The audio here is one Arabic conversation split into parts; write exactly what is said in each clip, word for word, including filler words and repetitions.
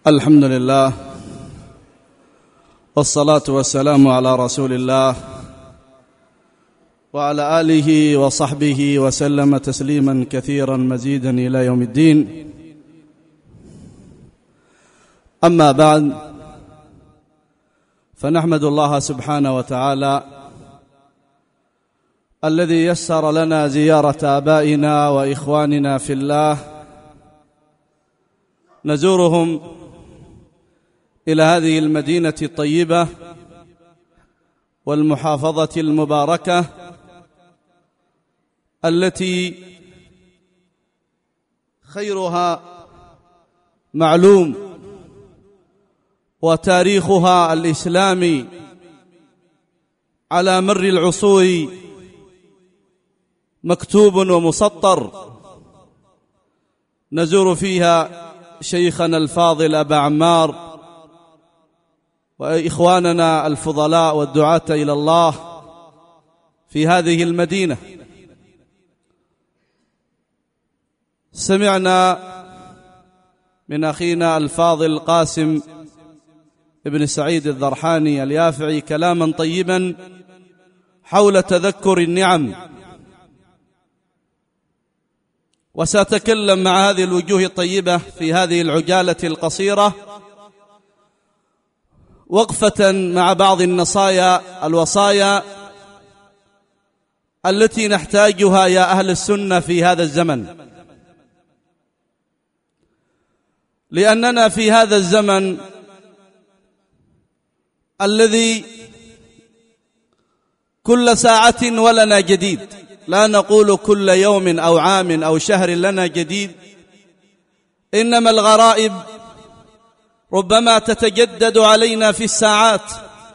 الحمد لله والصلاة والسلام على رسول الله وعلى آله وصحبه وسلم تسليما كثيرا مزيدا إلى يوم الدين. أما بعد، فنحمد الله سبحانه وتعالى الذي يسر لنا زيارة آبائنا وإخواننا في الله، نزورهم إلى هذه المدينة الطيبة والمحافظة المباركة التي خيرها معلوم وتاريخها الإسلامي على مر العصور مكتوب ومسطر. نزور فيها شيخنا الفاضل أبا عمار وإخواننا الفضلاء والدعاة إلى الله في هذه المدينة. سمعنا من أخينا الفاضل قاسم ابن سعيد الذرحاني اليافعي كلاما طيبا حول تذكر النعم، وسأتكلم مع هذه الوجوه الطيبة في هذه العجالة القصيرة وقفة مع بعض النصايا الوصايا التي نحتاجها يا أهل السنة في هذا الزمن، لأننا في هذا الزمن الذي كل ساعة ولنا جديد، لا نقول كل يوم أو عام أو شهر لنا جديد، إنما الغرائب ربما تتجدد علينا في الساعات،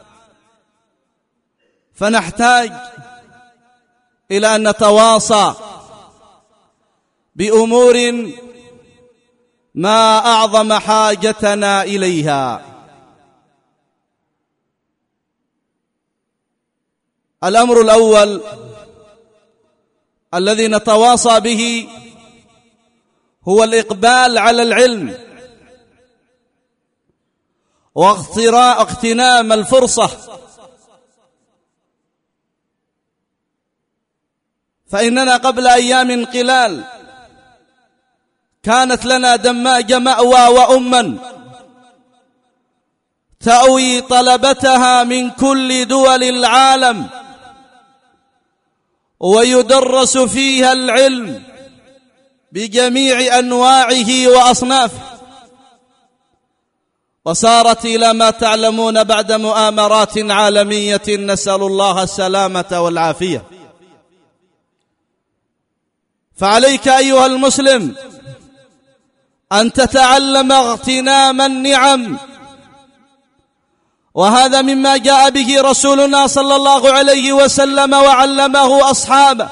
فنحتاج إلى أن نتواصى بأمور ما أعظم حاجتنا إليها. الأمر الأول الذي نتواصى به هو الإقبال على العلم واغتنام الفرصة، فإننا قبل أيام قلال كانت لنا دماج مأوى وأما تأوي طلبتها من كل دول العالم ويدرس فيها العلم بجميع أنواعه وأصنافه، وصارت إلى ما تعلمون بعد مؤامرات عالمية نسأل الله السلامة والعافية. فعليك أيها المسلم أن تتعلم اغتنام النعم، وهذا مما جاء به رسولنا صلى الله عليه وسلم وعلمه أصحابه،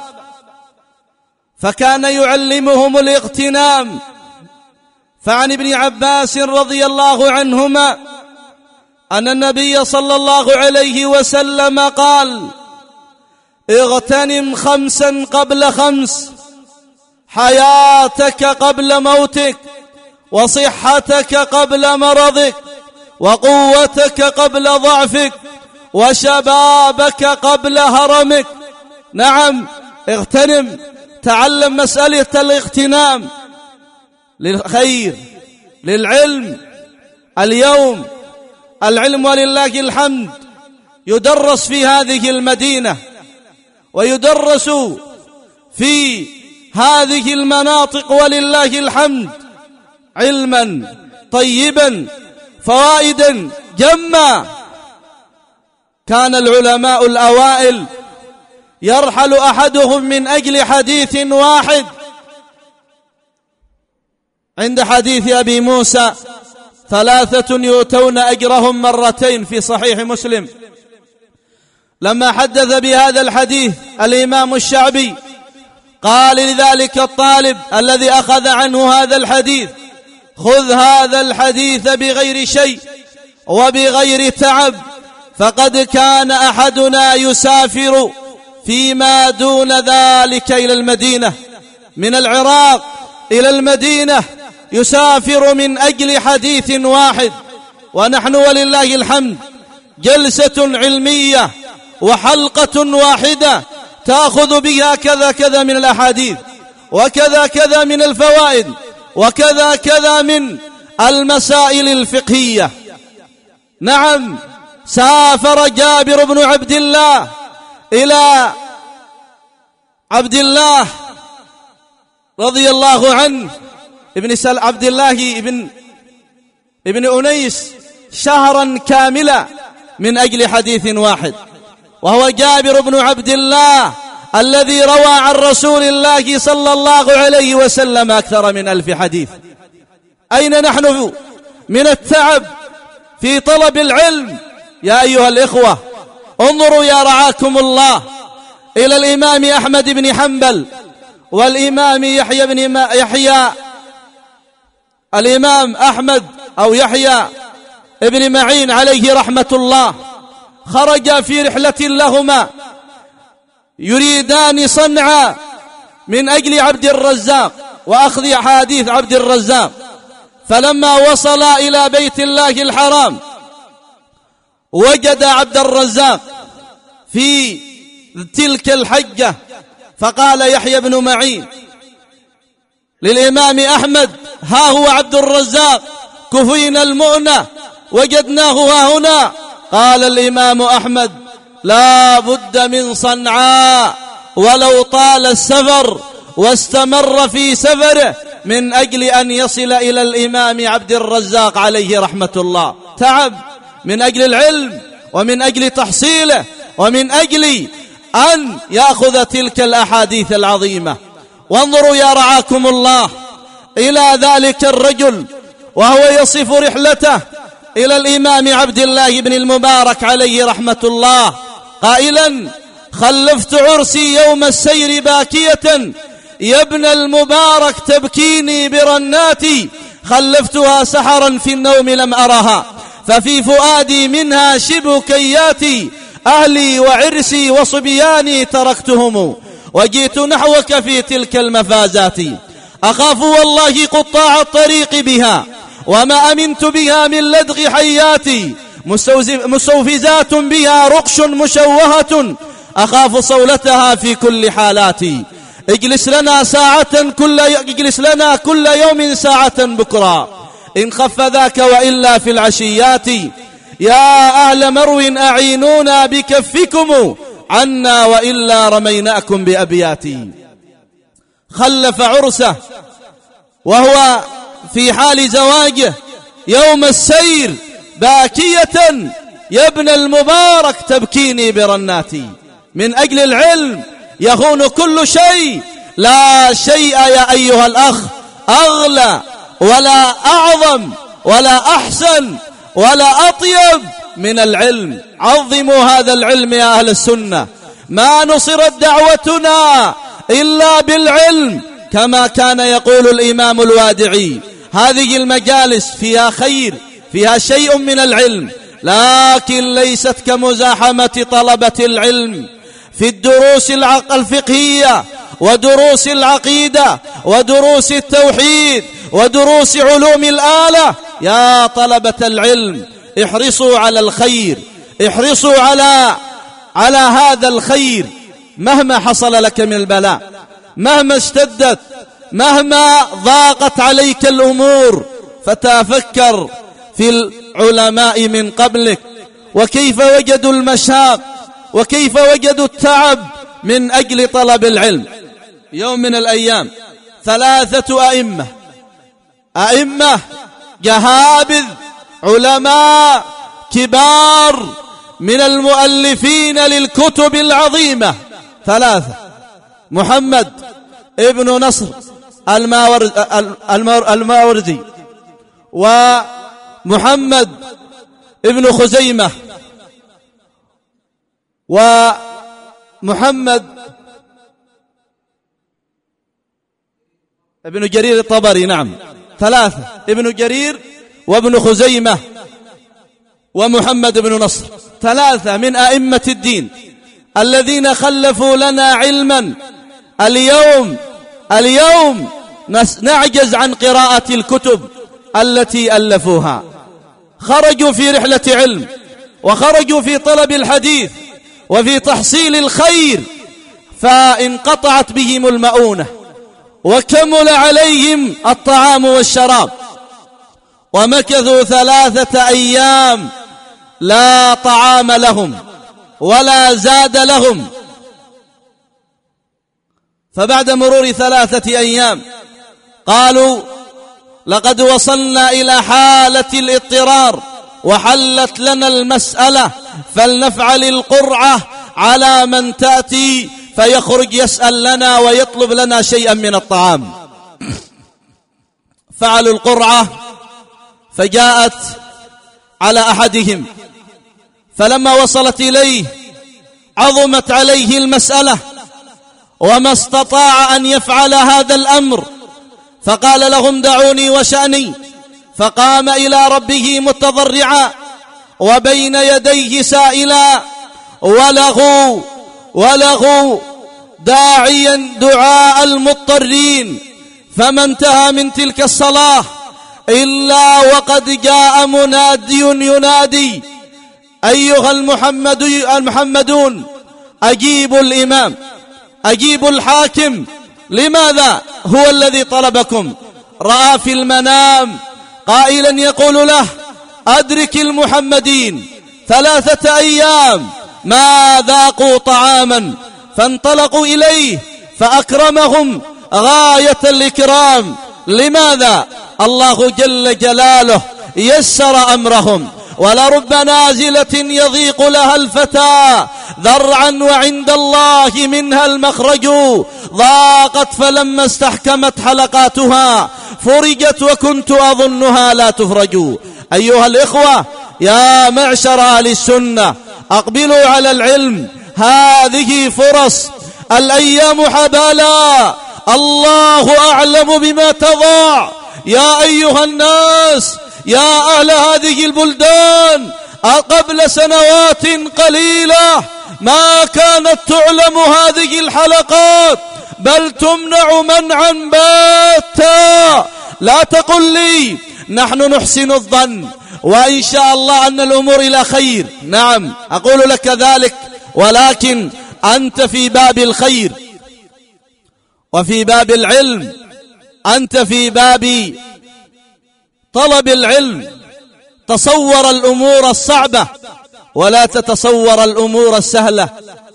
فكان يعلمهم الاغتنام. فعن ابن عباس رضي الله عنهما أن النبي صلى الله عليه وسلم قال: اغتنم خمسا قبل خمس، حياتك قبل موتك، وصحتك قبل مرضك، وقوتك قبل ضعفك، وشبابك قبل هرمك. نعم، اغتنم، تعلم مسألة الاغتنام للخير، للعلم. اليوم العلم ولله الحمد يدرس في هذه المدينة، ويدرس في هذه المناطق ولله الحمد علما طيبا فوائدا جمّا. كان العلماء الأوائل يرحل أحدهم من أجل حديث واحد. عند حديث أبي موسى: ثلاثة يؤتون أجرهم مرتين، في صحيح مسلم. لما حدث بهذا الحديث الإمام الشعبي قال لذلك الطالب الذي أخذ عنه هذا الحديث: خذ هذا الحديث بغير شيء وبغير تعب، فقد كان أحدنا يسافر فيما دون ذلك إلى المدينة، من العراق إلى المدينة يسافر من أجل حديث واحد، ونحن ولله الحمد جلسة علمية وحلقة واحدة تأخذ بها كذا كذا من الأحاديث، وكذا كذا من الفوائد، وكذا كذا من المسائل الفقهية. نعم، سافر جابر بن عبد الله إلى عبد الله رضي الله عنه ابن سل عبد الله ابن ابن أنيس شهرا كاملا من أجل حديث واحد، وهو جابر بن عبد الله الذي روى عن رسول الله صلى الله عليه وسلم أكثر من ألف حديث. أين نحن من التعب في طلب العلم يا أيها الإخوة؟ انظروا يا رعاكم الله إلى الإمام أحمد بن حنبل والإمام يحيى بن يحيى الإمام أحمد أو يحيى ابن معين عليه رحمة الله، خرج في رحلة لهما يريدان صنعاء من أجل عبد الرزاق وأخذ أحاديث عبد الرزاق، فلما وصلا إلى بيت الله الحرام وجد عبد الرزاق في تلك الحجة، فقال يحيى بن معين للإمام أحمد: ها هو عبد الرزاق، كفينا المؤنة، وجدناه ها هنا. قال الإمام أحمد: لا بد من صنعاء ولو طال السفر واستمر في سفره من أجل أن يصل إلى الإمام عبد الرزاق عليه رحمة الله. تعب من أجل العلم ومن أجل تحصيله ومن أجل أن يأخذ تلك الأحاديث العظيمة. وانظروا يا رعاكم الله إلى ذلك الرجل وهو يصف رحلته إلى الإمام عبد الله بن المبارك عليه رحمة الله قائلا: خلفت عرسي يوم السير باكية، يا ابن المبارك تبكيني برناتي، خلفتها سحرا في النوم لم أرها، ففي فؤادي منها شبه كياتي، أهلي وعرسي وصبياني تركتهم، وجئت نحوك في تلك المفازات، أخاف والله قطاع الطريق بها، وما أمنت بها من لدغ حياتي، مستوفزات بها رقش مشوهة، أخاف صولتها في كل حالاتي، اجلس لنا ساعة كل اجلس لنا كل يوم ساعة بكرا، إن خف ذاك وإلا في العشيات، يا أهل مرو أعينونا بكفكم عنا وإلا رميناكم بأبياتي. خلف عرسه وهو في حال زواجه يوم السير باكية، يا ابن المبارك تبكيني برناتي. من أجل العلم يهون كل شيء، لا شيء يا أيها الأخ أغلى ولا أعظم ولا أحسن ولا أطيب من العلم. عظموا هذا العلم يا أهل السنة، ما نصرت دعوتنا إلا بالعلم، كما كان يقول الإمام الوادعي: هذه المجالس فيها خير، فيها شيء من العلم، لكن ليست كمزاحمة طلبة العلم في الدروس الفقهية ودروس العقيدة ودروس التوحيد ودروس علوم الآلة. يا طلبة العلم احرصوا على الخير، احرصوا على على هذا الخير مهما حصل لك من البلاء، مهما اشتدت، مهما ضاقت عليك الأمور، فتفكر في العلماء من قبلك وكيف وجدوا المشاق وكيف وجدوا التعب من أجل طلب العلم. يوم من الأيام ثلاثة أئمة أئمة جهابذ علماء كبار من المؤلفين للكتب العظيمة، ثلاثة: محمد ابن نصر الماوردي، ومحمد ابن خزيمة، ومحمد ابن جرير الطبري. نعم، ثلاثة: ابن جرير وابن خزيمة ومحمد بن نصر، ثلاثة من أئمة الدين الذين خلفوا لنا علما. اليوم اليوم نعجز عن قراءة الكتب التي ألفوها. خرجوا في رحلة علم، وخرجوا في طلب الحديث وفي تحصيل الخير، فانقطعت بهم المؤونة وكمل عليهم الطعام والشراب، ومكثوا ثلاثة أيام لا طعام لهم ولا زاد لهم. فبعد مرور ثلاثة أيام قالوا لقد وصلنا إلى حالة الاضطرار وحلت لنا المسألة، فلنفعل القرعة على من تأتي فيخرج يسأل لنا ويطلب لنا شيئا من الطعام. فعلوا القرعة، فجاءت على أحدهم، فلما وصلت إليه عظمت عليه المسألة وما استطاع أن يفعل هذا الأمر، فقال لهم دعوني وشأني، فقام إلى ربه متضرعا وبين يديه سائلا ولغوا ولغوا داعيا دعاء المضطرين. فما انتهى من تلك الصلاة إلا وقد جاء منادي ينادي أيها المحمد المحمدون أجيبوا الإمام، أجيبوا الحاكم، لماذا؟ هو الذي طلبكم. رأى في المنام قائلا يقول له أدرك المحمدين، ثلاثة أيام ما ذاقوا طعاما، فانطلقوا إليه فأكرمهم غاية الإكرام. لماذا؟ الله جل جلاله يسر أمرهم. ولرب نازلة يضيق لها الفتى ذرعا وعند الله منها المخرج، ضاقت فلما استحكمت حلقاتها فرجت وكنت أظنها لا تفرج. أيها الإخوة، يا معشر أهل السنة أقبلوا على العلم، هذه فرص، الأيام حبالا، الله أعلم بما تضع. يا أيها الناس، يا أهل هذه البلدان، قبل سنوات قليلة ما كانت تعلم هذه الحلقات، بل تمنع منعا باتا. لا تقل لي نحن نحسن الظن وإن شاء الله أن الأمور إلى خير، نعم أقول لك ذلك، ولكن أنت في باب الخير وفي باب العلم، أنت في باب طلب العلم. تصور الأمور الصعبة ولا تتصور الأمور السهلة.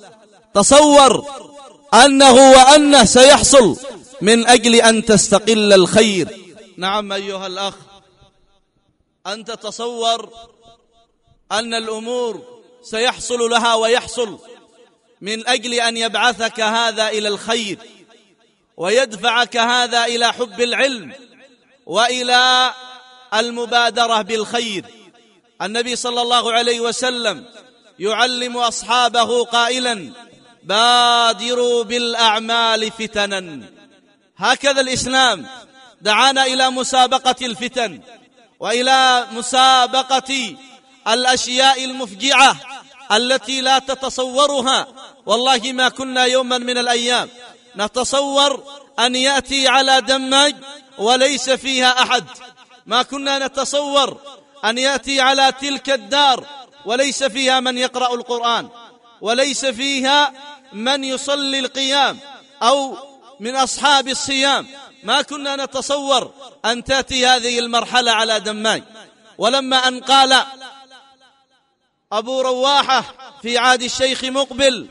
تصور أنه وأنه سيحصل من أجل أن تستقل الخير. نعم أيها الأخ، أنت تصور أن الأمور سيحصل لها ويحصل من أجل أن يبعثك هذا إلى الخير ويدفعك هذا إلى حب العلم وإلى المبادرة بالخير. النبي صلى الله عليه وسلم يعلم أصحابه قائلا بادروا بالأعمال فتنا. هكذا الإسلام دعانا إلى مسابقة الفتن وإلى مسابقة الأشياء المفجعة التي لا تتصورها. والله ما كنا يوما من الأيام نتصور أن يأتي على دماج وليس فيها أحد، ما كنا نتصور أن يأتي على تلك الدار وليس فيها من يقرأ القرآن، وليس فيها من يصلي القيام أو من أصحاب الصيام. ما كنا نتصور أن تأتي هذه المرحلة على دماج. ولما أن قال أبو رواحة في عهد الشيخ مقبل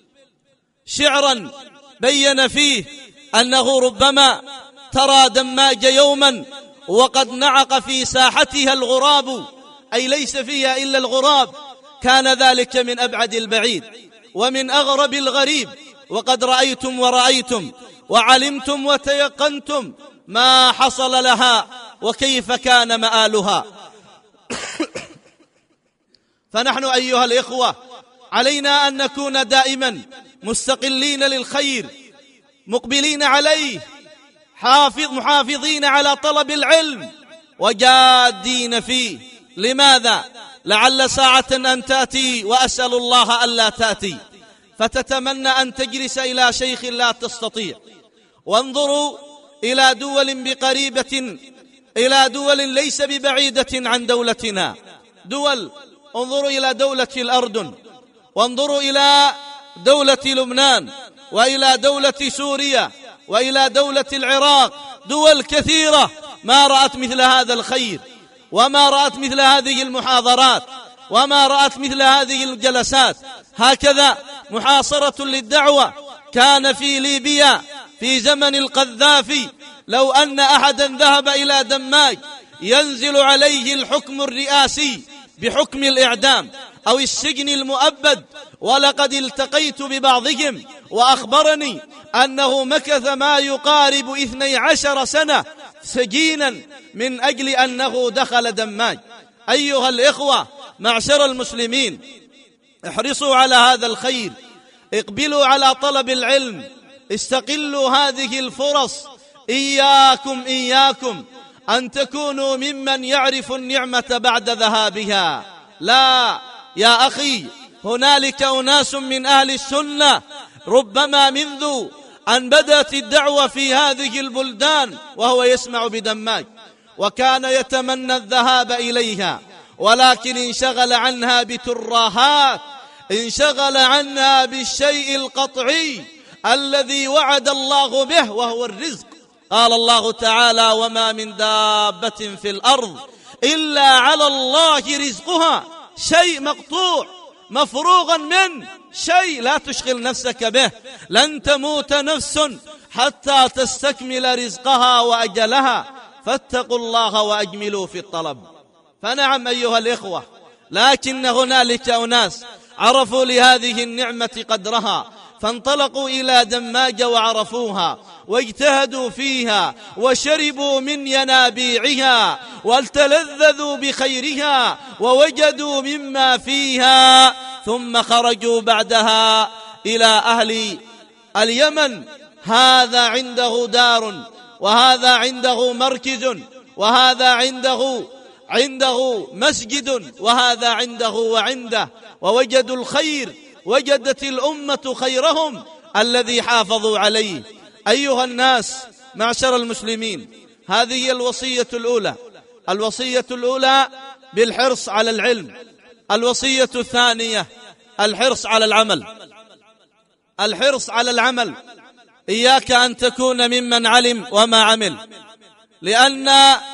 شعرا بين فيه أنه ربما ترى دماج يوما وقد نعق في ساحتها الغراب، أي ليس فيها إلا الغراب، كان ذلك من أبعد البعيد ومن أغرب الغريب. وقد رأيتم ورأيتم وعلمتم وتيقنتم ما حصل لها وكيف كان مآلها. فنحن أيها الإخوة علينا أن نكون دائما مستقلين للخير، مقبلين عليه، حافظ محافظين على طلب العلم وجادين فيه. لماذا؟ لعل ساعة أن تأتي وأسأل الله ألا تأتي فتتمنى أن تجلس إلى شيخ لا تستطيع. وانظروا إلى دول بقريبة، إلى دول ليس ببعيدة عن دولتنا. دول، انظروا إلى دولة الأردن، وانظروا إلى دولة لبنان، وإلى دولة سوريا، وإلى دولة العراق. دول كثيرة ما رأت مثل هذا الخير، وما رأت مثل هذه المحاضرات، وما رأت مثل هذه الجلسات. هكذا محاصرة للدعوة كان في ليبيا في زمن القذافي. لو أن أحدا ذهب إلى دماج ينزل عليه الحكم الرئاسي بحكم الإعدام أو السجن المؤبد. ولقد التقيت ببعضهم وأخبرني أنه مكث ما يقارب اثني عشر سنة سجينا من أجل أنه دخل دماج. أيها الإخوة معشر المسلمين، احرصوا على هذا الخير، اقبلوا على طلب العلم، استقلوا هذه الفرص. إياكم إياكم أن تكونوا ممن يعرف النعمة بعد ذهابها. لا يا أخي، هنالك أناس من أهل السنة ربما منذ أن بدأت الدعوة في هذه البلدان وهو يسمع بدماج، وكان يتمنى الذهاب إليها، ولكن انشغل عنها بترهات، انشغل عنها بالشيء القطعي الذي وعد الله به وهو الرزق. قال الله تعالى: وما من دابة في الأرض إلا على الله رزقها. شيء مقطوع مفروغا منه، شيء لا تشغل نفسك به. لن تموت نفس حتى تستكمل رزقها وأجلها، فاتقوا الله وأجملوا في الطلب. فنعم أيها الإخوة، لكن هنالك أناس عرفوا لهذه النعمة قدرها، فانطلقوا إلى دماج وعرفوها واجتهدوا فيها وشربوا من ينابيعها وتلذذوا بخيرها ووجدوا مما فيها، ثم خرجوا بعدها إلى أهل اليمن. هذا عنده دار، وهذا عنده مركز، وهذا عنده عنده مسجد، وهذا عنده وعنده، ووجدوا الخير، وجدت الأمة خيرهم الذي حافظوا عليه. أيها الناس معشر المسلمين، هذه الوصية الأولى. الوصية الأولى بالحرص على العلم. الوصية الثانية الحرص على العمل. الحرص على العمل، إياك أن تكون ممن علم وما عمل، لأن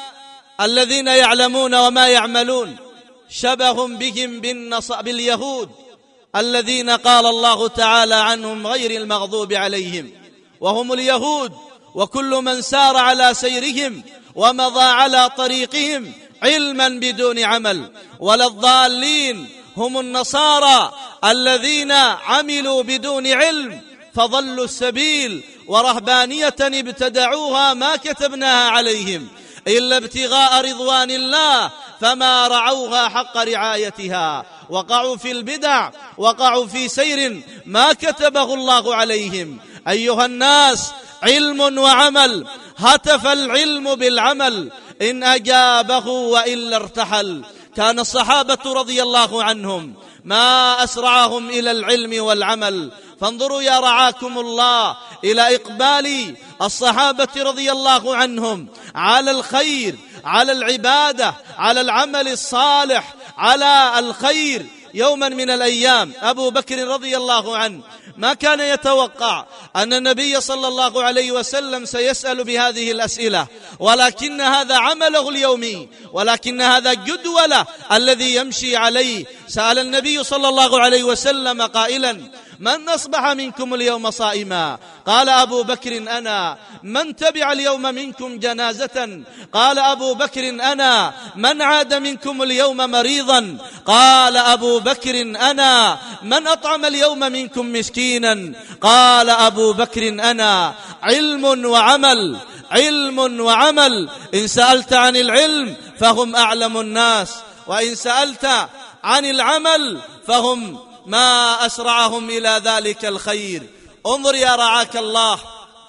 الذين يعلمون وما يعملون شبه بهم باليهود الذين قال الله تعالى عنهم غير المغضوب عليهم، وهم اليهود وكل من سار على سيرهم ومضى على طريقهم علما بدون عمل. ولا الضالين هم النصارى الذين عملوا بدون علم فضلوا السبيل، ورهبانية ابتدعوها ما كتبناها عليهم إلا ابتغاء رضوان الله فما رعوها حق رعايتها، وقعوا في البدع، وقعوا في سير ما كتبه الله عليهم. أيها الناس، علم وعمل. هتف العلم بالعمل إن أجابه وإلا ارتحل. كان الصحابة رضي الله عنهم ما أسرعهم إلى العلم والعمل. فانظروا يا رعاكم الله إلى إقبال الصحابة رضي الله عنهم على الخير، على العبادة، على العمل الصالح، على الخير. يوما من الأيام أبو بكر رضي الله عنه ما كان يتوقع أن النبي صلى الله عليه وسلم سيسأل بهذه الأسئلة، ولكن هذا عمله اليومي، ولكن هذا جدوله الذي يمشي عليه. سأل النبي صلى الله عليه وسلم قائلا: من أصبح منكم اليوم صائما؟ قال أبو بكر: أنا. من تبع اليوم منكم جنازة؟ قال أبو بكر: أنا. من عاد منكم اليوم مريضا؟ قال أبو بكر: أنا. من أطعم اليوم منكم مسكينا؟ قال أبو بكر: أنا. علم وعمل، علم وعمل. إن سألت عن العلم فهم أعلم الناس، وإن سألت عن العمل فهم ما أسرعهم إلى ذلك الخير. انظر يا رعاك الله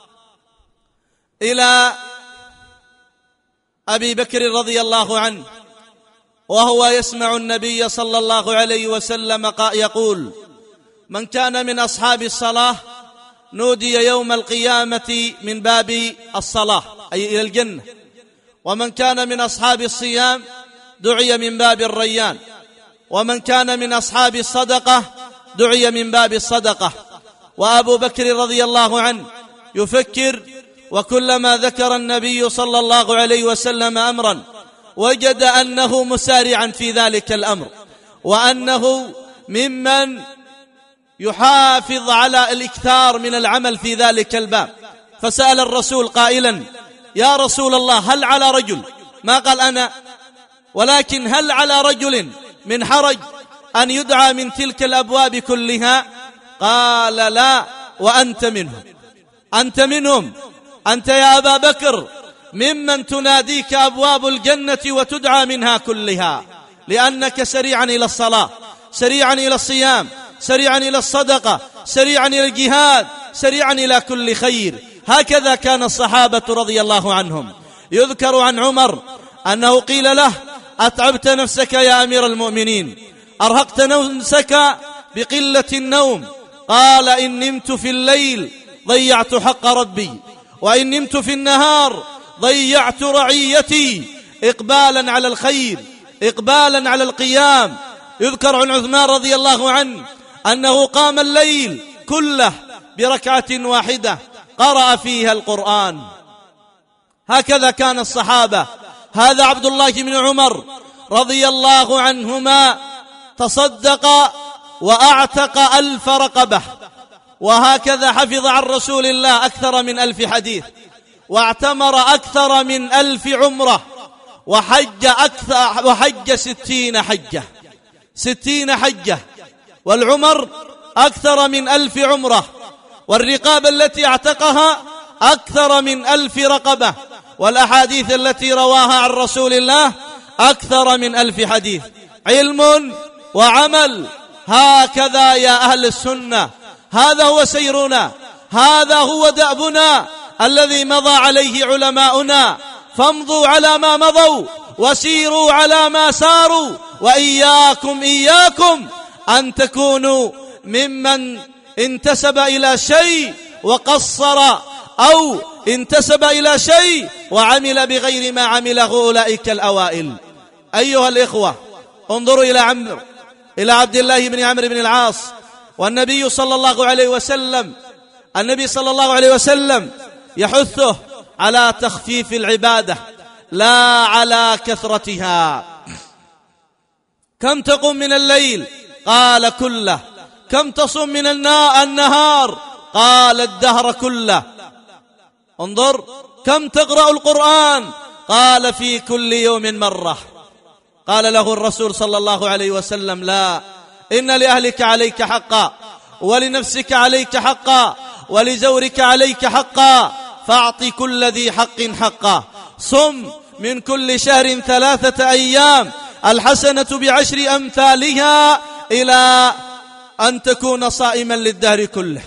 إلى أبي بكر رضي الله عنه وهو يسمع النبي صلى الله عليه وسلم يقول: من كان من أصحاب الصلاة نودي يوم القيامة من باب الصلاة. أي إلى الجنة. ومن كان من أصحاب الصيام دعي من باب الريان، ومن كان من أصحاب الصدقة دعي من باب الصدقة. وأبو بكر رضي الله عنه يفكر، وكلما ذكر النبي صلى الله عليه وسلم أمرا وجد أنه مسارعا في ذلك الأمر، وأنه ممن يحافظ على الإكثار من العمل في ذلك الباب، فسأل الرسول قائلا: يا رسول الله، هل على رجل، ما قال أنا، ولكن هل على رجل من حرج أن يدعى من تلك الأبواب كلها؟ قال: لا، وأنت منهم، أنت منهم، أنت يا أبا بكر ممن تناديك أبواب الجنة وتدعى منها كلها، لأنك سريعا إلى الصلاة، سريعا إلى الصيام، سريعا إلى الصدقة، سريعا إلى الجهاد، سريعا إلى كل خير. هكذا كان الصحابة رضي الله عنهم. يذكر عن عمر أنه قيل له: أتعبت نفسك يا أمير المؤمنين، أرهقت نفسك بقلة النوم. قال: إن نمت في الليل ضيعت حق ربي، وإن نمت في النهار ضيعت رعيتي، إقبالا على الخير، إقبالا على القيام. يذكر عن عثمان رضي الله عنه أنه قام الليل كله بركعة واحدة قرأ فيها القرآن. هكذا كان الصحابة. هذا عبد الله بن عمر رضي الله عنهما تصدق وأعتق ألف رقبة، وهكذا حفظ عن رسول الله أكثر من ألف حديث، واعتمر أكثر من ألف عمرة، وحج أكثر وحج ستين حجة ستين حجة والعمر أكثر من ألف عمرة، والرقاب التي اعتقها أكثر من ألف رقبة، والأحاديث التي رواها عن رسول الله أكثر من ألف حديث. علم وعمل، هكذا يا أهل السنة، هذا هو سيرنا، هذا هو دأبنا الذي مضى عليه علماؤنا. فامضوا على ما مضوا وسيروا على ما ساروا، وإياكم إياكم أن تكونوا ممن انتسب إلى شيء وقصر، أو انتسب إلى شيء وعمل بغير ما عمله أولئك الأوائل. أيها الإخوة، انظروا إلى عمرو إلى عبد الله بن عمرو بن العاص، والنبي صلى الله عليه وسلم النبي صلى الله عليه وسلم يحثه على تخفيف العبادة لا على كثرتها. كم تقوم من الليل؟ قال: كله. كم تصوم من النهار؟ قال: الدهر كله. انظر، كم تقرأ القرآن؟ قال: في كل يوم مرة. قال له الرسول صلى الله عليه وسلم: لا، إن لأهلك عليك حقا، ولنفسك عليك حقا، ولزورك عليك حقا، فاعط كل ذي حق حقا. صم من كل شهر ثلاثة أيام، الحسنة بعشر أمثالها، إلى أن تكون صائما للدهر كله.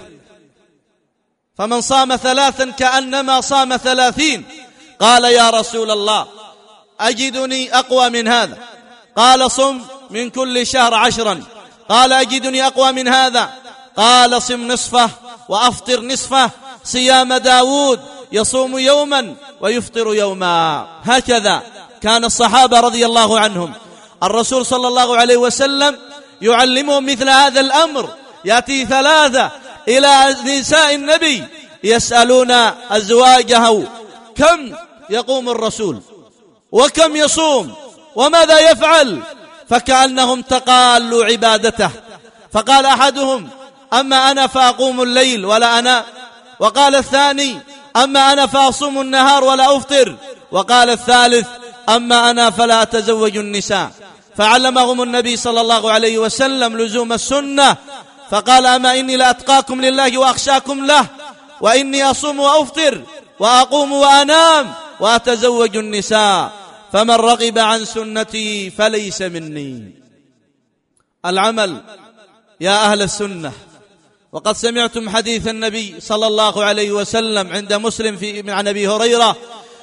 فمن صام ثلاثا كأنما صام ثلاثين. قال: يا رسول الله، أجدني أقوى من هذا. قال: صم من كل شهر عشرا. قال: أجدني أقوى من هذا. قال: صم نصفه وأفطر نصفه، صيام داود، يصوم يوما ويفطر يوما. هكذا كان الصحابة رضي الله عنهم. الرسول صلى الله عليه وسلم يعلمهم مثل هذا الأمر. يأتي ثلاثة إلى نساء النبي يسألون أزواجه: كم يقوم الرسول، وكم يصوم، وماذا يفعل؟ فكأنهم تقالوا عبادته. فقال أحدهم: أما أنا فأقوم الليل ولا أنا. وقال الثاني: أما أنا فأصوم النهار ولا أفطر. وقال الثالث: أما أنا فلا أتزوج النساء. فعلمهم النبي صلى الله عليه وسلم لزوم السنة، فقال: أما إني لأتقاكم لله وأخشاكم له، وإني أصوم وأفطر وأقوم وأنام وأتزوج النساء، فمن رغب عن سنتي فليس مني. العمل يا أهل السنة. وقد سمعتم حديث النبي صلى الله عليه وسلم عند مسلم في عن أبي هريرة: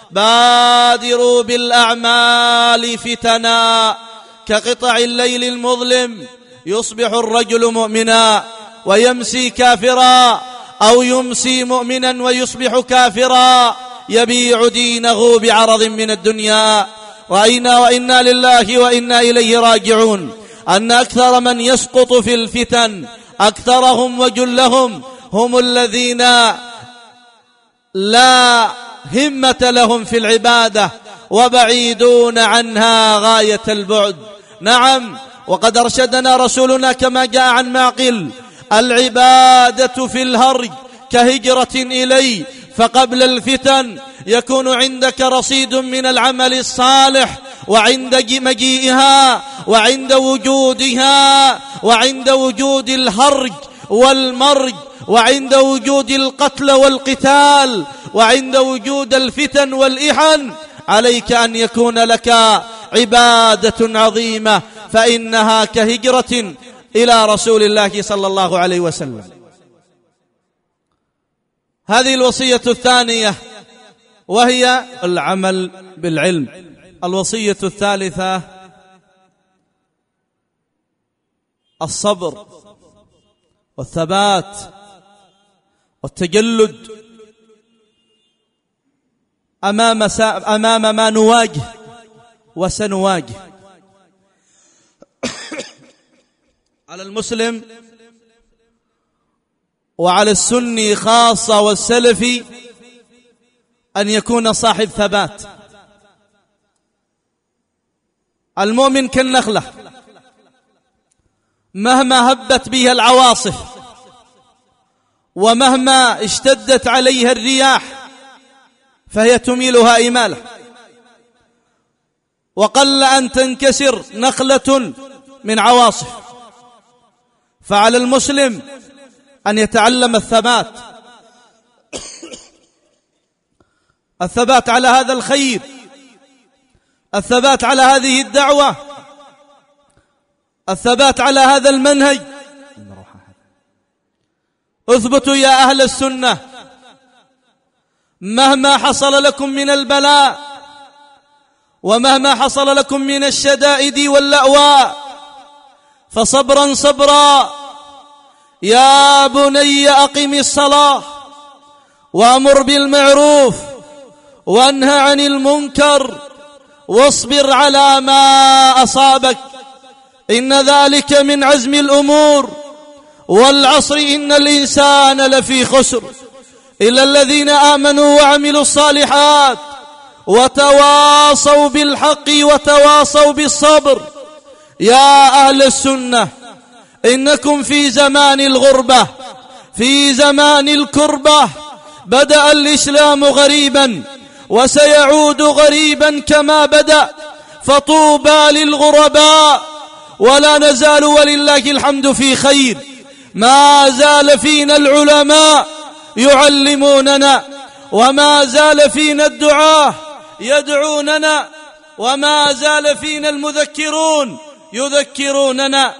بادروا بالأعمال فتنا كقطع الليل المظلم، يصبح الرجل مؤمنا ويمسي كافرا، أو يمسي مؤمنا ويصبح كافرا، يبيع دينه بعرض من الدنيا. رأينا وإنا لله وإنا إليه راجعون أن أكثر من يسقط في الفتن أكثرهم وجلهم هم الذين لا همة لهم في العبادة وبعيدون عنها غاية البعد. نعم، وقد أرشدنا رسولنا كما جاء عن معقل: العبادة في الهرج كهجرة إلي، فقبل الفتن يكون عندك رصيد من العمل الصالح، وعند مجيئها وعند وجودها وعند وجود الهرج والمرج وعند وجود القتل والقتال وعند وجود الفتن والإحن عليك أن يكون لك عبادة عظيمة، فإنها كهجرة إلى رسول الله صلى الله عليه وسلم. هذه الوصية الثانية وهي العمل بالعلم. الوصية الثالثة الصبر والثبات والتجلد أمام, أمام ما نواجه وسنواجه. على المسلم وعلى السني خاصة والسلفي أن يكون صاحب ثبات. المؤمن كالنخلة مهما هبت بها العواصف ومهما اشتدت عليها الرياح فهي تميلها إمالة، وقل أن تنكسر نخلة من عواصف. فعلى المسلم أن يتعلم الثبات، الثبات على هذا الخير، الثبات على هذه الدعوة، الثبات على هذا المنهج. اثبتوا يا أهل السنة مهما حصل لكم من البلاء ومهما حصل لكم من الشدائد واللأواء فصبرا صبرا. يا بني أقم الصلاة وأمر بالمعروف وانهى عن المنكر واصبر على ما أصابك إن ذلك من عزم الأمور. والعصر إن الإنسان لفي خسر إلا الذين آمنوا وعملوا الصالحات وتواصوا بالحق وتواصوا بالصبر. يا أهل السنة إنكم في زمان الغربة، في زمان الكربة. بدأ الإسلام غريبا وسيعود غريبا كما بدأ، فطوبى للغرباء. ولا نزال ولله الحمد في خير، ما زال فينا العلماء يعلموننا، وما زال فينا الدعاة يدعوننا، وما زال فينا المذكرون يذكروننا.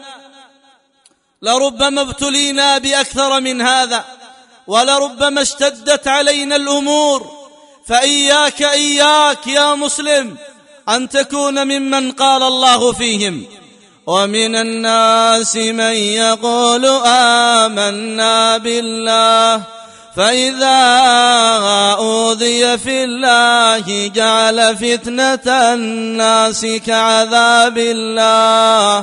لربما ابتلينا بأكثر من هذا، ولربما اشتدت علينا الأمور، فإياك إياك يا مسلم أن تكون ممن قال الله فيهم: ومن الناس من يقول آمنا بالله فإذا أوذي في الله جعل فتنة الناس كعذاب الله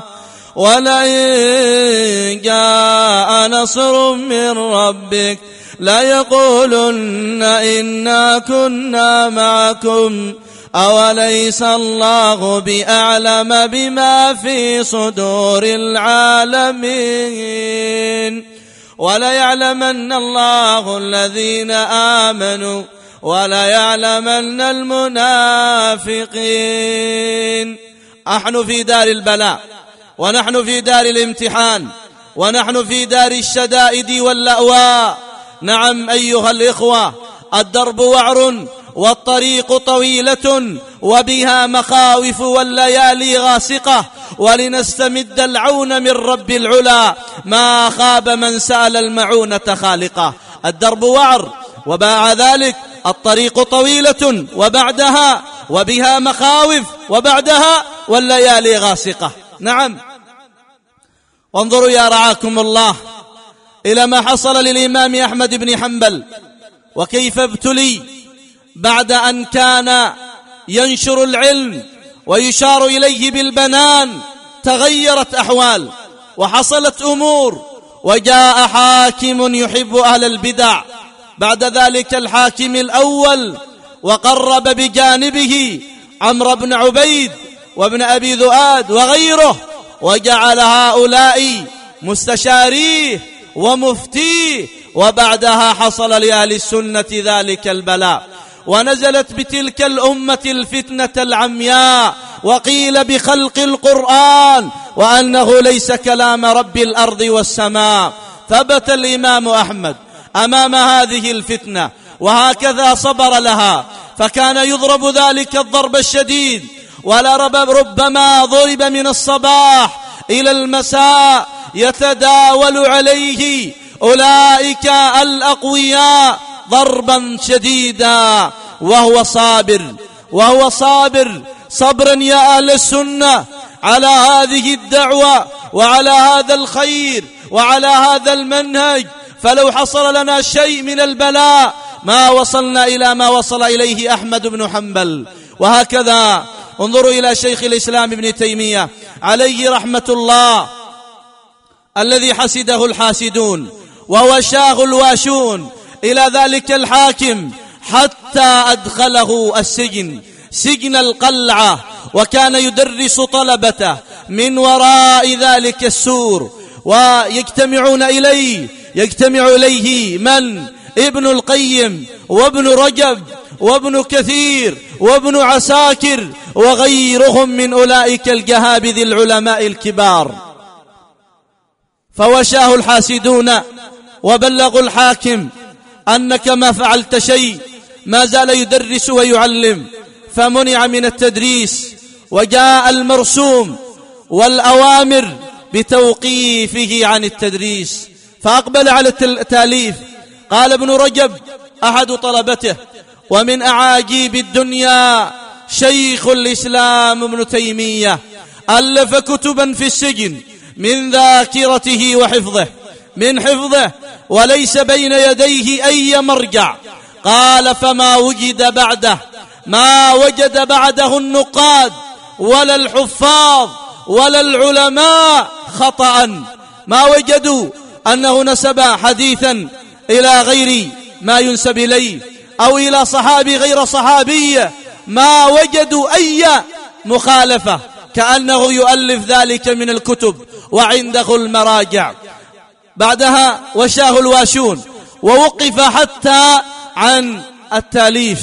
ولئن جاء نصر من ربك ليقولن إنا كنا معكم أوليس الله بأعلم بما في صدور العالمين وليعلمن الله الذين آمنوا وليعلمن المنافقين. نحن في دار البلاء، ونحن في دار الامتحان، ونحن في دار الشدائد واللأواء. نعم أيها الإخوة، الدرب وعر والطريق طويلة وبها مخاوف والليالي غاسقة، ولنستمد العون من رب العلا ما خاب من سأل المعونة خالقه. الدرب وعر وباع ذلك الطريق طويلة وبعدها وبها مخاوف وبعدها والليالي غاسقة. نعم، وانظروا يا رعاكم الله إلى ما حصل للإمام أحمد بن حنبل وكيف ابتلي بعد أن كان ينشر العلم ويشار إليه بالبنان تغيرت أحوال وحصلت أمور، وجاء حاكم يحب أهل البدع بعد ذلك الحاكم الأول وقرب بجانبه عمرو بن عبيد وابن أبي ذؤاد وغيره، وجعل هؤلاء مستشاريه ومفتيه، وبعدها حصل لأهل السنة ذلك البلاء، ونزلت بتلك الأمة الفتنة العمياء، وقيل بخلق القرآن وأنه ليس كلام رب الأرض والسماء. ثبت الإمام أحمد أمام هذه الفتنة وهكذا صبر لها، فكان يضرب ذلك الضرب الشديد، ولربما ضرب من الصباح إلى المساء يتداول عليه أولئك الأقوياء ضربا شديدا، وهو صابر وهو صابر صبرا يا أهل السنة على هذه الدعوة وعلى هذا الخير وعلى هذا المنهج. فلو حصل لنا شيء من البلاء ما وصلنا إلى ما وصل إليه أحمد بن حنبل. وهكذا انظروا إلى شيخ الإسلام ابن تيمية عليه رحمة الله الذي حسده الحاسدون ووشاه الواشون إلى ذلك الحاكم حتى أدخله السجن، سجن القلعة، وكان يدرس طلبته من وراء ذلك السور، ويجتمعون إليه يجتمع إليه من؟ ابن القيم وابن رجب وابن كثير وابن عساكر وغيرهم من أولئك الجهابذ العلماء الكبار. فوشاه الحاسدون وبلغوا الحاكم أنك ما فعلت شيء، ما زال يدرس ويعلم، فمنع من التدريس، وجاء المرسوم والأوامر بتوقيفه عن التدريس، فأقبل على التاليف. قال ابن رجب أحد طلبته ومن أعاجيب الدنيا شيخ الإسلام ابن تيمية ألف كتبا في السجن من ذاكرته وحفظه من حفظه وليس بين يديه أي مرجع. قال فما وجد بعده ما وجد بعده النقاد ولا الحفاظ ولا العلماء خطأ، ما وجدوا أنه نسب حديثا إلى غير ما ينسب إليه أو إلى صحابي غير صحابية، ما وجدوا أي مخالفة، كأنه يؤلف ذلك من الكتب وعنده المراجع. بعدها وشاه الواشون ووقف حتى عن التاليف،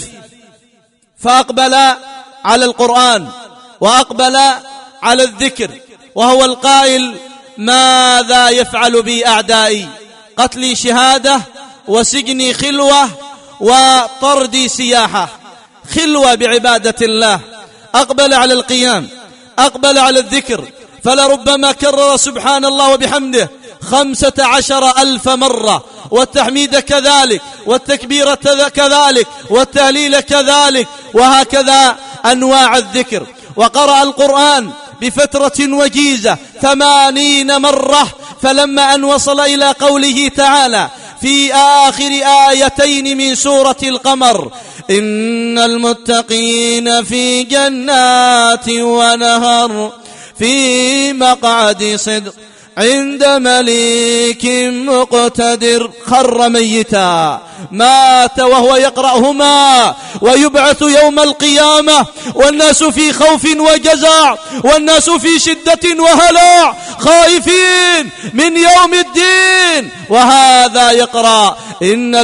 فأقبل على القرآن وأقبل على الذكر، وهو القائل ماذا يفعل بي أعدائي؟ قتلي شهادة وسجني خلوة وطردي سياحة. خلوة بعبادة الله، أقبل على القيام، أقبل على الذكر، فلربما كرر سبحان الله وبحمده خمسة عشر ألف مرة، والتحميد كذلك، والتكبير كذلك، والتهليل كذلك، وهكذا أنواع الذكر. وقرأ القرآن بفترة وجيزة ثمانين مرة، فلما أن وصل إلى قوله تعالى في آخر آيتين من سورة القمر إن المتقين في جنات ونهر في مقعد صدق عند مليك مقتدر، خر ميتا مات وهو يقرأهما، ويبعث يوم القيامة والناس في خوف وجزع، والناس في شدة وهلع خائفين من يوم الدين، وهذا يقرأ إن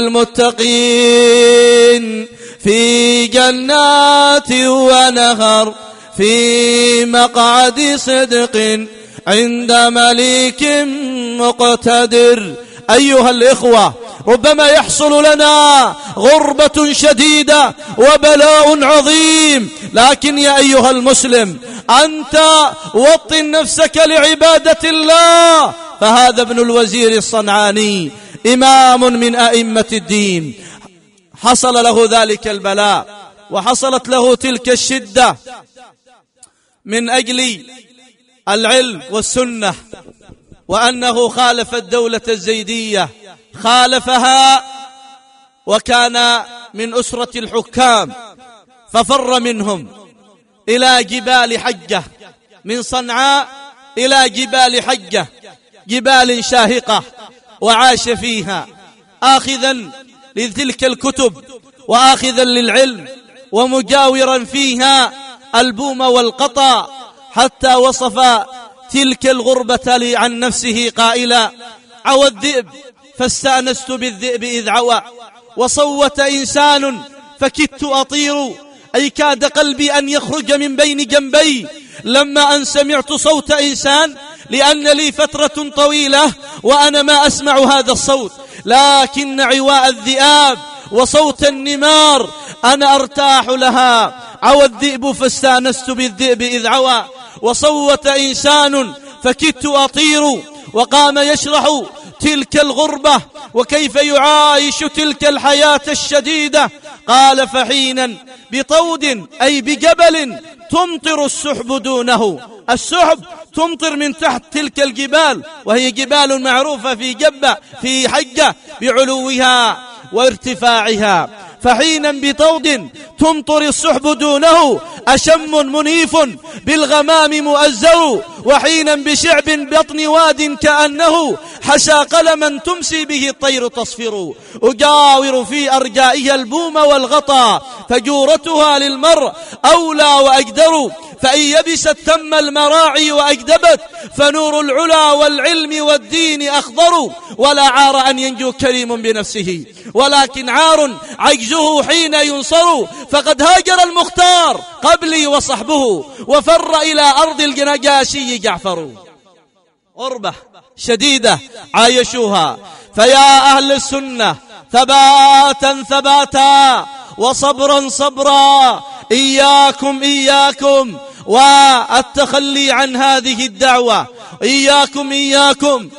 المتقين في جنات ونهر في مقعد صدق عند مليك مقتدر. أيها الإخوة، ربما يحصل لنا غربة شديدة وبلاء عظيم، لكن يا أيها المسلم أنت وطن نفسك لعبادة الله. فهذا ابن الوزير الصنعاني إمام من أئمة الدين، حصل له ذلك البلاء وحصلت له تلك الشدة من أجل العلم والسنة، وأنه خالف الدولة الزيدية، خالفها وكان من أسرة الحكام ففر منهم إلى جبال حجة، من صنعاء إلى جبال حجة، جبال شاهقة، وعاش فيها آخذا لتلك الكتب وآخذا للعلم، ومجاورا فيها البوم والقطا، حتى وصف تلك الغربة عن نفسه قائلا: عوى الذئب فاستأنست بالذئب إذ عوى، وصوت إنسان فكدت أطير، أي كاد قلبي أن يخرج من بين جنبي لما أن سمعت صوت إنسان، لأن لي فترة طويلة وأنا ما أسمع هذا الصوت، لكن عواء الذئاب وصوت النمار أنا أرتاح لها. عوى الذئب فاستأنست بالذئب إذ عوى، وصوت إنسان فكدت أطير. وقام يشرح تلك الغربة وكيف يعايش تلك الحياة الشديدة. قال: فحينا بطود أي بجبل تمطر السحب دونه، السحب تمطر من تحت تلك الجبال، وهي جبال معروفة في جبة في حجة بعلوها وارتفاعها. فحينا بطود تمطر السحب دونه، أشم منيف بالغمام مؤزر، وحينا بشعب بطن واد كأنه حشى قلما تمسي به الطير تصفر. أجاور في أرجائها البوم والغطا، فجورتها للمرء أولى وأجدر، فإن يبست تم المراعي وأجدبت، فنور العلا والعلم والدين أخضر. ولا عار أن ينجو كريم بنفسه، ولكن عار عجزه حين ينصر، فقد هاجر المختار قبلي وصحبه، وفر إلى أرض النجاشي جعفر. غربة شديدة عايشوها، فيا أهل السنة ثباتا ثباتا وصبرا صبرا، إياكم إياكم والتخلي عن هذه الدعوة، إياكم إياكم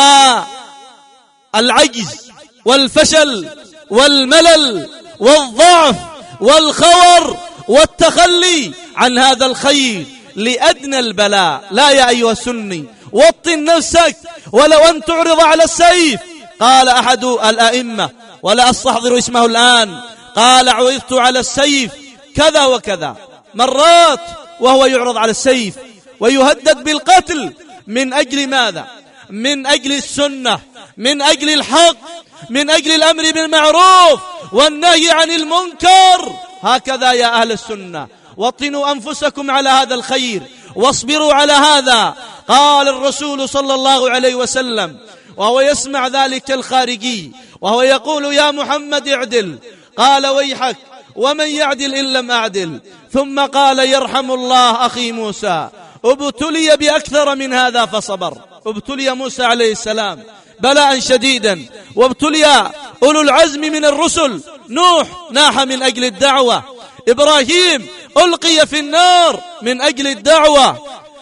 والعجز والفشل والملل والضعف والخور والتخلي عن هذا الخير لأدنى البلاء. لا يا أيها السني، وطن نفسك ولو أن تعرض على السيف. قال أحد الأئمة ولا أستحضر اسمه الآن، قال: عرضت على السيف كذا وكذا مرات، وهو يعرض على السيف ويهدد بالقتل. من أجل ماذا؟ من أجل السنة، من أجل الحق، من أجل الأمر بالمعروف والنهي عن المنكر. هكذا يا أهل السنة، وطنوا أنفسكم على هذا الخير واصبروا على هذا. قال الرسول صلى الله عليه وسلم وهو يسمع ذلك الخارجي وهو يقول: يا محمد اعدل. قال: ويحك، ومن يعدل إن لم أعدل؟ ثم قال: يرحم الله أخي موسى، ابتلي بأكثر من هذا فصبر. ابتلي موسى عليه السلام بلاء شديدا، وابتلي أولو العزم من الرسل. نوح ناح من أجل الدعوة، إبراهيم ألقي في النار من أجل الدعوة،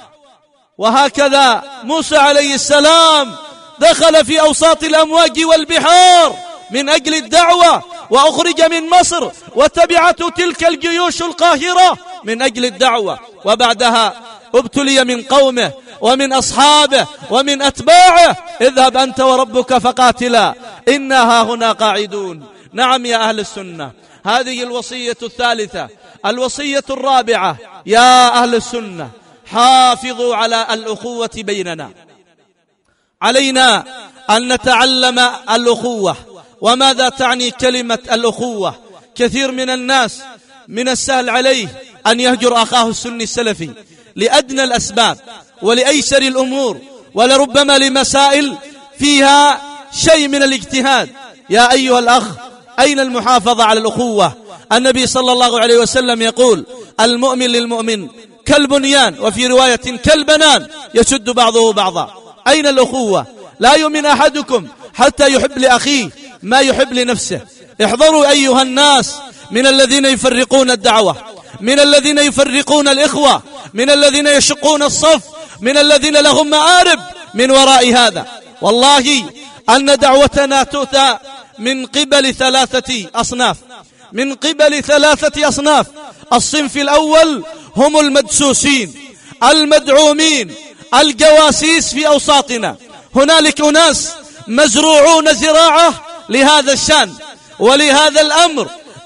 وهكذا موسى عليه السلام دخل في أوساط الأمواج والبحار من أجل الدعوة، وأخرج من مصر وتبعته تلك الجيوش القاهرة من أجل الدعوة، وبعدها ابتلي من قومه ومن أصحابه ومن أتباعه: اذهب أنت وربك فقاتلا إنا هاهنا قاعدون. نعم يا أهل السنة، هذه الوصية الثالثة. الوصية الرابعة: يا أهل السنة حافظوا على الأخوة بيننا. علينا أن نتعلم الأخوة. وماذا تعني كلمة الأخوة؟ كثير من الناس من السهل عليه أن يهجر أخاه السني السلفي لأدنى الأسباب ولأيسر الأمور، ولربما لمسائل فيها شيء من الاجتهاد. يا أيها الأخ، أين المحافظة على الأخوة؟ النبي صلى الله عليه وسلم يقول: المؤمن للمؤمن كالبنيان، وفي رواية كالبنان يشد بعضه بعضا. أين الأخوة؟ لا يؤمن أحدكم حتى يحب لأخيه ما يحب لنفسه. احذروا أيها الناس من الذين يفرقون الدعوة، من الذين يفرقون الإخوة، من الذين يشقون الصف، من الذين لهم مآرب من وراء هذا. والله أن دعوتنا تؤتى من قبل ثلاثة أصناف، من قبل ثلاثة أصناف. الصنف الأول هم المدسوسين المدعومين الجواسيس في أوساطنا. هنالك أناس مزروعون زراعة لهذا الشان ولهذا الأمر،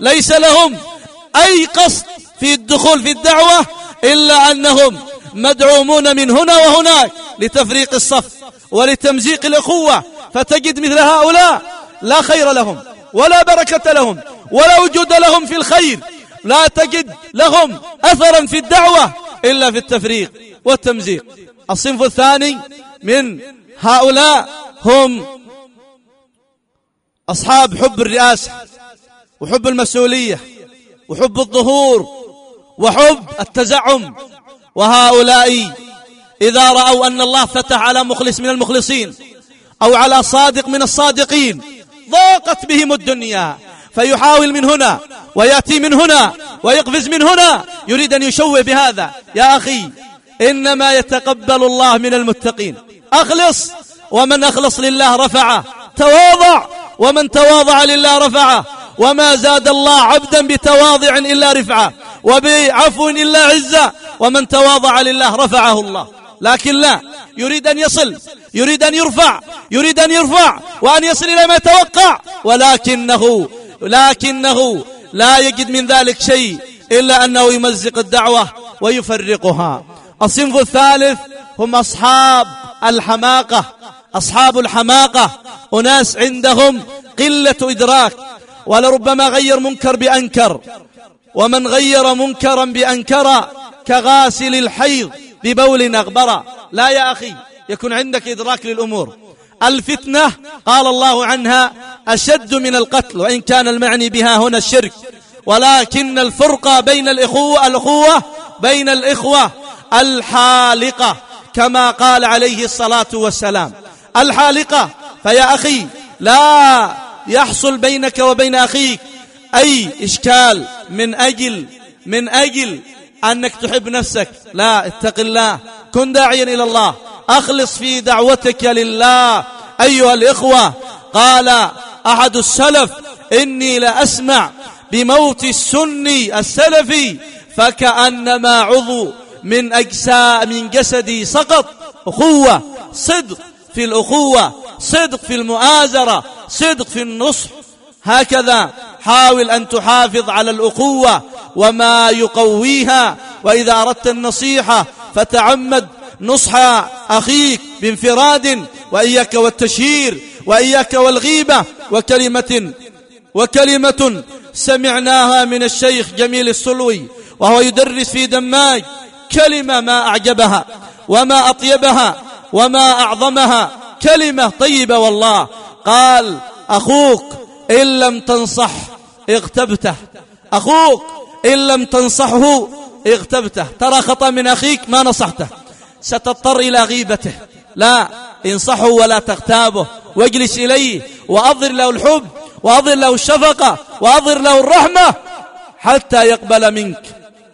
ليس لهم أي قصد في الدخول في الدعوة إلا أنهم مدعومون من هنا وهناك لتفريق الصف ولتمزيق الأخوة. فتجد مثل هؤلاء لا خير لهم ولا بركة لهم ولا وجود لهم في الخير، لا تجد لهم أثرا في الدعوة إلا في التفريق والتمزيق. الصنف الثاني من هؤلاء هم أصحاب حب الرئاسة وحب المسؤولية وحب الظهور وحب التزعم. وهؤلاء إذا رأوا أن الله فتح على مخلص من المخلصين أو على صادق من الصادقين ضاقت بهم الدنيا، فيحاول من هنا ويأتي من هنا ويقفز من هنا، يريد أن يشوه بهذا. يا أخي إنما يتقبل الله من المتقين. أخلص، ومن أخلص لله رفعه. تواضع، ومن تواضع لله رفعه. وما زاد الله عبدا بتواضع إلا رفعه، وبعفو إلا عزة. ومن تواضع لله رفعه الله. لكن لا، يريد أن يصل، يريد أن يرفع، يريد أن يرفع وأن يصل إلى ما يتوقع، ولكنه لكنه لا يجد من ذلك شيء إلا أنه يمزق الدعوة ويفرقها. الصنف الثالث هم أصحاب الحماقة. أصحاب الحماقة أناس عندهم قلة إدراك، ولربما غير منكر بأنكر، ومن غير منكرا بأنكر كغاسل الحيض ببول أغبر. لا يا أخي، يكون عندك إدراك للأمور. الفتنة قال الله عنها أشد من القتل، وإن كان المعني بها هنا الشرك، ولكن الفرق بين الإخوة, الأخوة بين الإخوة الحالقة، كما قال عليه الصلاة والسلام الحالقة. فيا أخي لا يحصل بينك وبين أخيك أي إشكال من أجل من أجل أنك تحب نفسك. لا، اتق الله، كن داعيا إلى الله، أخلص في دعوتك لله. أيها الإخوة، قال أحد السلف إني لأسمع بموت السني السلفي فكأنما عضو من أجساء من جسدي سقط. أخوة، صدق في الأخوة، صدق في المؤازرة، صدق في النصح. هكذا حاول أن تحافظ على الأخوة وما يقويها. وإذا أردت النصيحة فتعمد نصح أخيك بانفراد، وإياك والتشهير، وإياك والغيبة. وكلمة وكلمة سمعناها من الشيخ جميل السلوي وهو يدرس في دماج، كلمة ما أعجبها وما أطيبها وما أعظمها، كلمة طيبة والله. قال أخوك إن لم تنصح اغتبته، أخوك إن لم تنصحه اغتبته. ترى خطأ من أخيك ما نصحته، ستضطر إلى غيبته. لا، انصحه ولا تغتابه، واجلس إليه وأظهر له الحب وأظهر له الشفقة وأظهر له الرحمة حتى يقبل منك.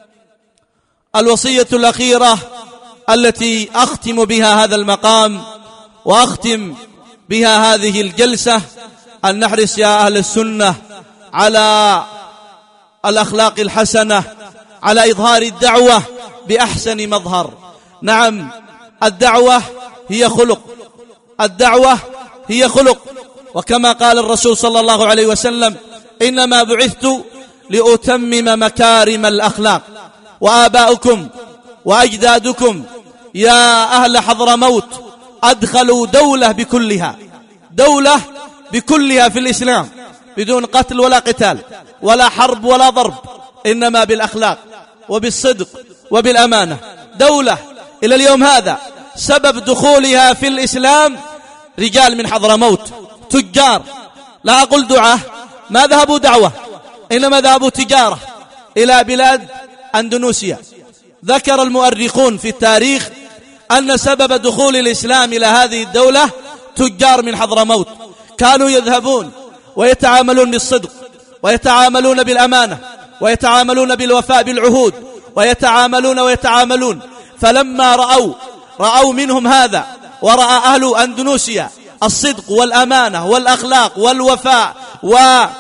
الوصية الأخيرة التي أختم بها هذا المقام وأختم بها هذه الجلسة، أن نحرص يا أهل السنة على الأخلاق الحسنة، على إظهار الدعوة بأحسن مظهر. نعم، الدعوة هي خلق، الدعوة هي خلق. وكما قال الرسول صلى الله عليه وسلم إنما بعثت لأتمم مكارم الأخلاق. وآباؤكم وأجدادكم يا أهل حضرموت أدخلوا دولة بكلها، دولة بكلها في الإسلام، بدون قتل ولا قتال ولا حرب ولا ضرب، إنما بالأخلاق وبالصدق وبالأمانة. دولة إلى اليوم هذا سبب دخولها في الإسلام رجال من حضرموت، تجار، لا أقول دعاة، ما ذهبوا دعوة إنما ذهبوا تجارة إلى بلاد أندونيسيا. ذكر المؤرخون في التاريخ أن سبب دخول الإسلام إلى هذه الدولة تجار من حضرموت، كانوا يذهبون ويتعاملون بالصدق ويتعاملون بالأمانة ويتعاملون بالوفاء بالعهود ويتعاملون ويتعاملون فلما رأوا رأوا منهم هذا، ورأى أهل أندونيسيا الصدق والأمانة والأخلاق والوفاء وأداء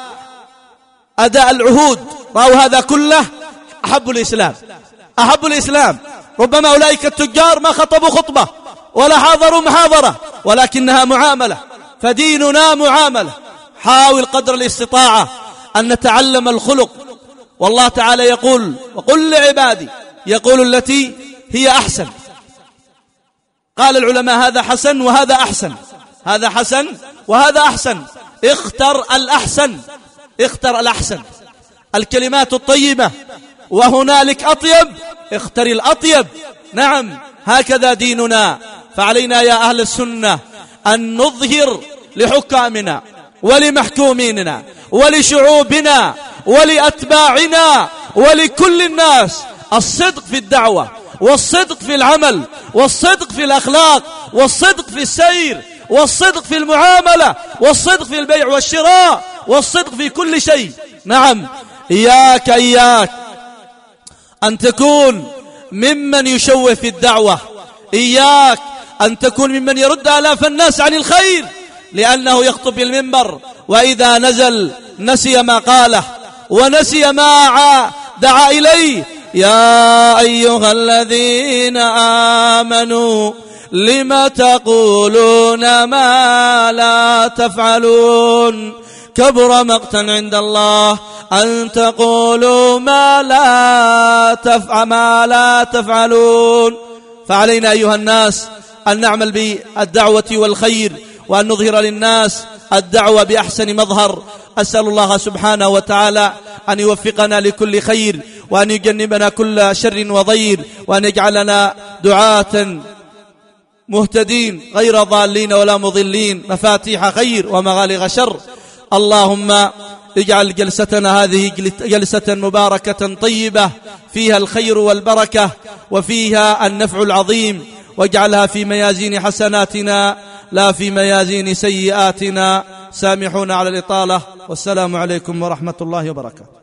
العهود، رأوا هذا كله، أحبوا الإسلام، أحبوا الإسلام. ربما أولئك التجار ما خطبوا خطبة ولا حاضروا محاضرة، ولكنها معاملة، فديننا معاملة. حاول قدر الاستطاعة أن نتعلم الخلق. والله تعالى يقول: وقل لعبادي يقول التي هي أحسن. قال العلماء: هذا حسن وهذا أحسن، هذا حسن وهذا أحسن، اختر الأحسن، اختر الأحسن. الكلمات الطيبة وهنالك أطيب، اختر الأطيب. نعم، هكذا ديننا. فعلينا يا أهل السنة أن نظهر لحكامنا ولمحكوميننا ولشعوبنا ولأتباعنا ولكل الناس الصدق في الدعوة، والصدق في العمل، والصدق في الأخلاق، والصدق في السير، والصدق في المعاملة، والصدق في البيع والشراء، والصدق في كل شيء. نعم، إياك إياك أن تكون ممن يشوه في الدعوة، إياك أن تكون ممن يرد آلاف الناس عن الخير، لأنه يخطب بالمنبر وإذا نزل نسي ما قاله ونسي ما دعا إليه. يا أيها الذين آمنوا لم تقولون ما لا تفعلون كبر مقتا عند الله أن تقولوا ما لا تفعل ما لا تفعلون. فعلينا أيها الناس أن نعمل بالدعوة والخير، وأن نظهر للناس الدعوة بأحسن مظهر. أسأل الله سبحانه وتعالى أن يوفقنا لكل خير، وأن يجنبنا كل شر وضير، وأن يجعلنا دعاة مهتدين غير ضالين ولا مضلين، مفاتيح خير ومغالق شر. اللهم اجعل جلستنا هذه جلسة مباركة طيبة فيها الخير والبركة وفيها النفع العظيم، واجعلها في ميازين حسناتنا لا في ميازين سيئاتنا. سامحونا على الإطالة، والسلام عليكم ورحمة الله وبركاته.